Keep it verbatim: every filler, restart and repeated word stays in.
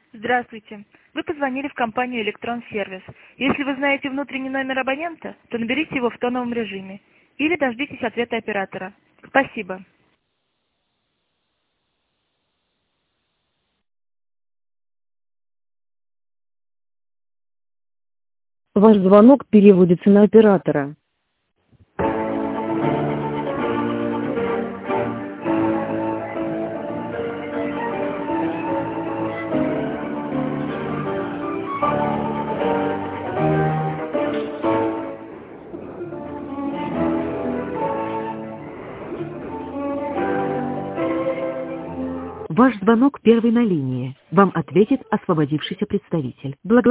Здравствуйте. Вы позвонили в компанию Электрон Сервис. Если вы знаете внутренний номер абонента, то наберите его в тоновом режиме или дождитесь ответа оператора. Спасибо. Ваш звонок переводится на оператора. Ваш звонок первый на линии. Вам ответит освободившийся представитель. Благодарю.